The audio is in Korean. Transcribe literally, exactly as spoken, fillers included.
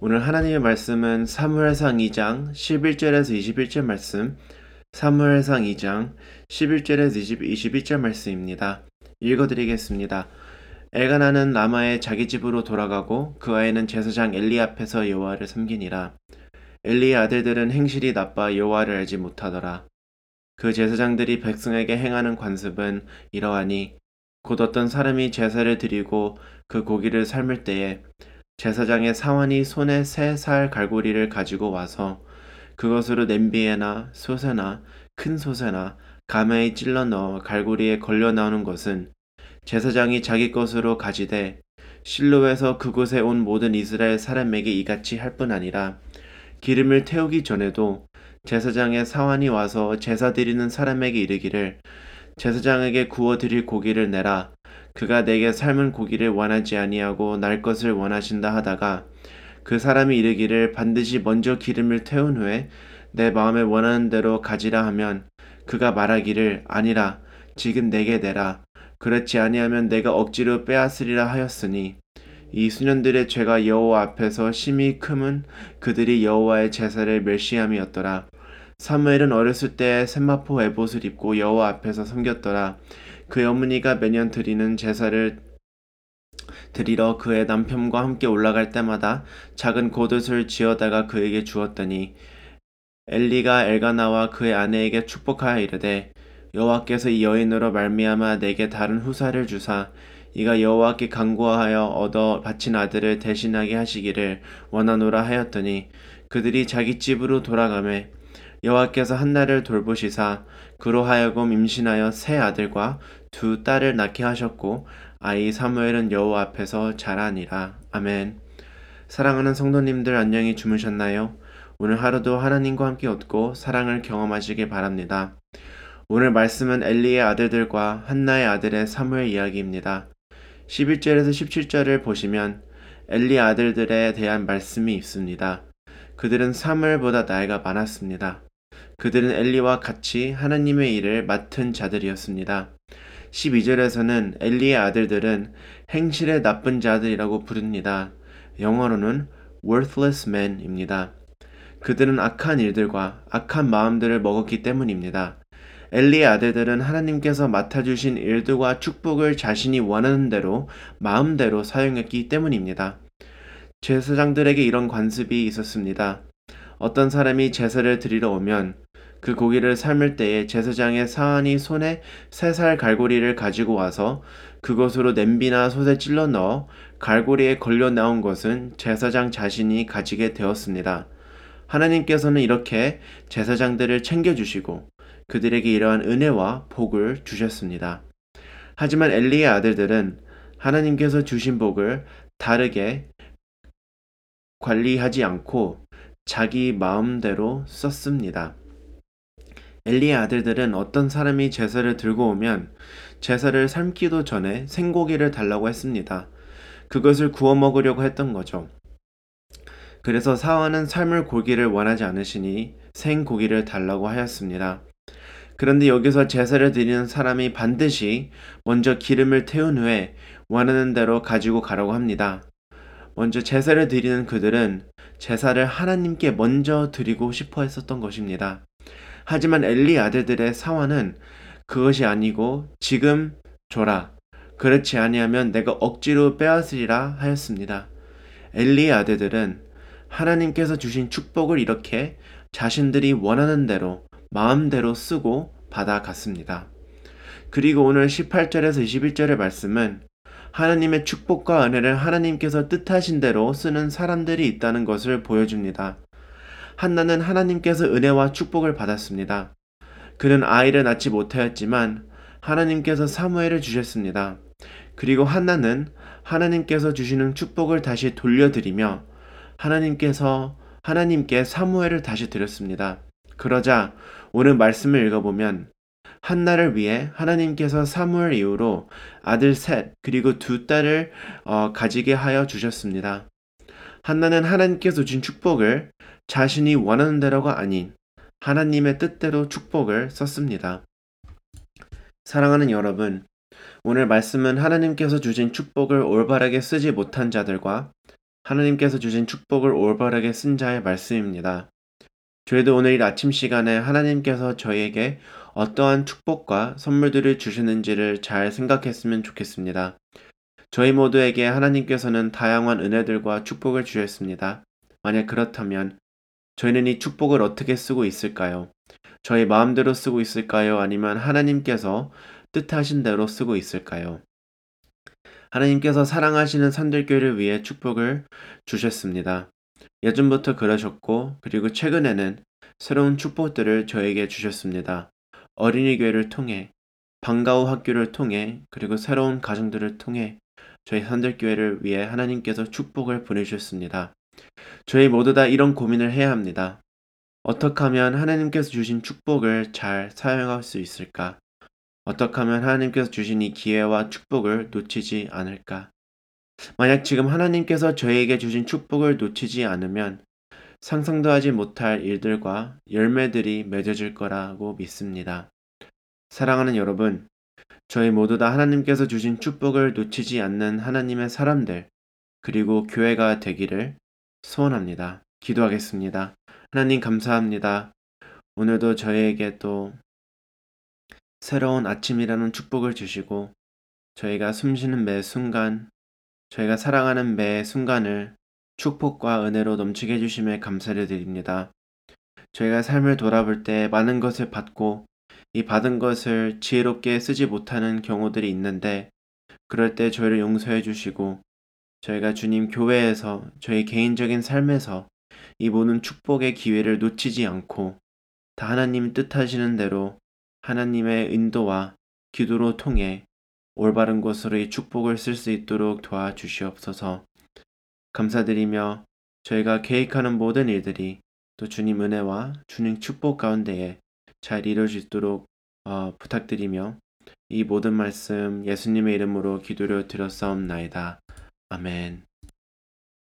오늘 하나님의 말씀은 사무엘상 이 장 십일 절에서 이십일 절 말씀, 사무엘상 이 장 십일 절에서 이십일 절 말씀입니다. 읽어드리겠습니다. 엘가나는 라마에 자기 집으로 돌아가고 그 아이는 제사장 엘리 앞에서 여호와를 섬기니라. 엘리의 아들들은 행실이 나빠 여호와를 알지 못하더라. 그 제사장들이 백성에게 행하는 관습은 이러하니 곧 어떤 사람이 제사를 드리고 그 고기를 삶을 때에 제사장의 사환이 손에 세 살 갈고리를 가지고 와서 그것으로 냄비에나 솥에나 큰 솥에나 가마에 찔러 넣어 갈고리에 걸려 나오는 것은 제사장이 자기 것으로 가지되 실로에서 그곳에 온 모든 이스라엘 사람에게 이같이 할 뿐 아니라 기름을 태우기 전에도 제사장의 사환이 와서 제사 드리는 사람에게 이르기를 제사장에게 구워 드릴 고기를 내라. 그가 내게 삶은 고기를 원하지 아니하고 날 것을 원하신다 하다가 그 사람이 이르기를 반드시 먼저 기름을 태운 후에 내 마음에 원하는 대로 가지라 하면 그가 말하기를 아니라 지금 내게 내라. 그렇지 아니하면 내가 억지로 빼앗으리라 하였으니 이 수년들의 죄가 여호와 앞에서 심히 크면 그들이 여호와의 제사를 멸시함이었더라. 사무엘은 어렸을 때 세마포 에봇을 입고 여호와 앞에서 섬겼더라. 그의 어머니가 매년 드리는 제사를 드리러 그의 남편과 함께 올라갈 때마다 작은 겉옷을 지어다가 그에게 주었더니 엘리가 엘가나와 그의 아내에게 축복하여 이르되 여호와께서 이 여인으로 말미암아 내게 다른 후사를 주사 이가 여호와께 간구하여 얻어 바친 아들을 대신하게 하시기를 원하노라 하였더니 그들이 자기 집으로 돌아가매 여호와께서 한나를 돌보시사 그로 하여금 임신하여 세 아들과 두 딸을 낳게 하셨고 아이 사무엘은 여호와 앞에서 자라니라. 아멘. 사랑하는 성도님들 안녕히 주무셨나요? 오늘 하루도 하나님과 함께 얻고 사랑을 경험하시길 바랍니다. 오늘 말씀은 엘리의 아들들과 한나의 아들의 사무엘 이야기입니다. 십일 절에서 십칠 절을 보시면 엘리의 아들들에 대한 말씀이 있습니다. 그들은 사무엘보다 나이가 많았습니다. 그들은 엘리와 같이 하나님의 일을 맡은 자들이었습니다. 십이 절에서는 엘리의 아들들은 행실에 나쁜 자들이라고 부릅니다. 영어로는 worthless men입니다. 그들은 악한 일들과 악한 마음들을 먹었기 때문입니다. 엘리의 아들들은 하나님께서 맡아주신 일들과 축복을 자신이 원하는 대로 마음대로 사용했기 때문입니다. 제사장들에게 이런 관습이 있었습니다. 어떤 사람이 제사를 드리러 오면 그 고기를 삶을 때에 제사장의 사환이 손에 세 살 갈고리를 가지고 와서 그것으로 냄비나 솥에 찔러 넣어 갈고리에 걸려 나온 것은 제사장 자신이 가지게 되었습니다. 하나님께서는 이렇게 제사장들을 챙겨주시고 그들에게 이러한 은혜와 복을 주셨습니다. 하지만 엘리의 아들들은 하나님께서 주신 복을 다르게 관리하지 않고 자기 마음대로 썼습니다. 엘리의 아들들은 어떤 사람이 제사를 들고 오면 제사를 삶기도 전에 생고기를 달라고 했습니다. 그것을 구워 먹으려고 했던 거죠. 그래서 사환은 삶을 고기를 원하지 않으시니 생고기를 달라고 하였습니다. 그런데 여기서 제사를 드리는 사람이 반드시 먼저 기름을 태운 후에 원하는 대로 가지고 가라고 합니다. 먼저 제사를 드리는 그들은 제사를 하나님께 먼저 드리고 싶어 했었던 것입니다. 하지만 엘리 아들들의 사환은 그것이 아니고 지금 줘라. 그렇지 아니하면 내가 억지로 빼앗으리라 하였습니다. 엘리의 아들들은 하나님께서 주신 축복을 이렇게 자신들이 원하는 대로 마음대로 쓰고 받아갔습니다. 그리고 오늘 십팔 절에서 이십일 절의 말씀은 하나님의 축복과 은혜를 하나님께서 뜻하신 대로 쓰는 사람들이 있다는 것을 보여줍니다. 한나는 하나님께서 은혜와 축복을 받았습니다. 그는 아이를 낳지 못하였지만 하나님께서 사무엘을 주셨습니다. 그리고 한나는 하나님께서 주시는 축복을 다시 돌려드리며 하나님께서 하나님께 사무엘을 다시 드렸습니다. 그러자 오늘 말씀을 읽어보면 한나를 위해 하나님께서 사무엘 이후로 아들 셋 그리고 두 딸을 어, 가지게 하여 주셨습니다. 한나는 하나님께서 준 축복을 자신이 원하는 대로가 아닌 하나님의 뜻대로 축복을 썼습니다. 사랑하는 여러분, 오늘 말씀은 하나님께서 주신 축복을 올바르게 쓰지 못한 자들과 하나님께서 주신 축복을 올바르게 쓴 자의 말씀입니다. 저희도 오늘 이 아침 시간에 하나님께서 저희에게 어떠한 축복과 선물들을 주시는지를 잘 생각했으면 좋겠습니다. 저희 모두에게 하나님께서는 다양한 은혜들과 축복을 주셨습니다. 만약 그렇다면 저희는 이 축복을 어떻게 쓰고 있을까요? 저희 마음대로 쓰고 있을까요? 아니면 하나님께서 뜻하신 대로 쓰고 있을까요? 하나님께서 사랑하시는 산들교회를 위해 축복을 주셨습니다. 예전부터 그러셨고, 그리고 최근에는 새로운 축복들을 저에게 주셨습니다. 어린이 교회를 통해, 방과후 학교를 통해, 그리고 새로운 가정들을 통해 저희 산들교회를 위해 하나님께서 축복을 보내주셨습니다. 저희 모두 다 이런 고민을 해야 합니다. 어떻게 하면 하나님께서 주신 축복을 잘 사용할 수 있을까? 어떻게 하면 하나님께서 주신 이 기회와 축복을 놓치지 않을까? 만약 지금 하나님께서 저에게 주신 축복을 놓치지 않으면 상상도 하지 못할 일들과 열매들이 맺어질 거라고 믿습니다. 사랑하는 여러분, 저희 모두 다 하나님께서 주신 축복을 놓치지 않는 하나님의 사람들, 그리고 교회가 되기를 소원합니다. 기도하겠습니다. 하나님 감사합니다. 오늘도 저희에게 또 새로운 아침이라는 축복을 주시고 저희가 숨쉬는 매 순간, 저희가 사랑하는 매 순간을 축복과 은혜로 넘치게 해주심에 감사를 드립니다. 저희가 삶을 돌아볼 때 많은 것을 받고 이 받은 것을 지혜롭게 쓰지 못하는 경우들이 있는데 그럴 때 저희를 용서해 주시고 저희가 주님 교회에서 저희 개인적인 삶에서 이 모든 축복의 기회를 놓치지 않고 다 하나님 뜻하시는 대로 하나님의 인도와 기도로 통해 올바른 곳으로 이 축복을 쓸 수 있도록 도와주시옵소서. 감사드리며 저희가 계획하는 모든 일들이 또 주님 은혜와 주님 축복 가운데에 잘 이룰 수 있도록 어, 부탁드리며 이 모든 말씀 예수님의 이름으로 기도를 드렸사옵나이다. 아멘.